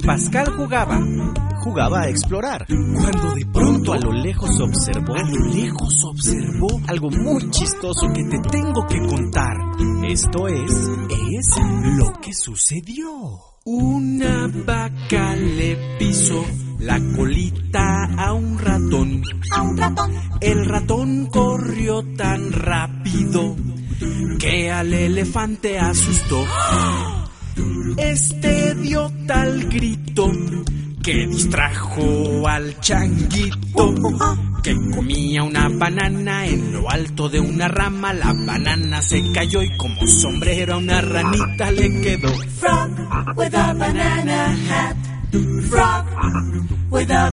Pascal jugaba a explorar, cuando de pronto a lo lejos observó algo muy chistoso que te tengo que contar. Esto es lo que sucedió. Una vaca le pisó la colita a un ratón. El ratón corrió tan rápido que al elefante asustó. Este dio tal grito que distrajo al changuito, que comía una banana en lo alto de una rama. La banana se cayó y como sombrero a una ranita le quedó. Frog with a banana hat. Frog with a